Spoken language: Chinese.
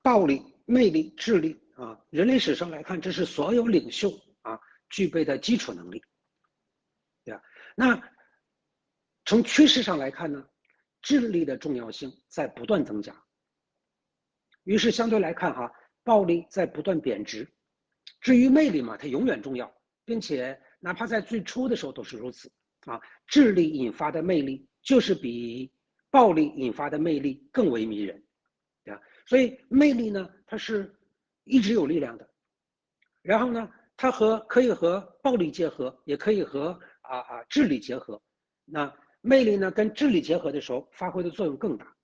暴力、魅力、智力啊，人类史上来看，这是所有领袖啊具备的基础能力，对吧？那从趋势上来看呢，智力的重要性在不断增加。于是相对来看哈，暴力在不断贬值。至于魅力嘛，它永远重要，并且哪怕在最初的时候都是如此啊。智力引发的魅力就是比暴力引发的魅力更为迷人，对吧？所以魅力呢，它是一直有力量的。然后呢，它可以和暴力结合，也可以和智力结合。那魅力呢，跟智力结合的时候，发挥的作用更大。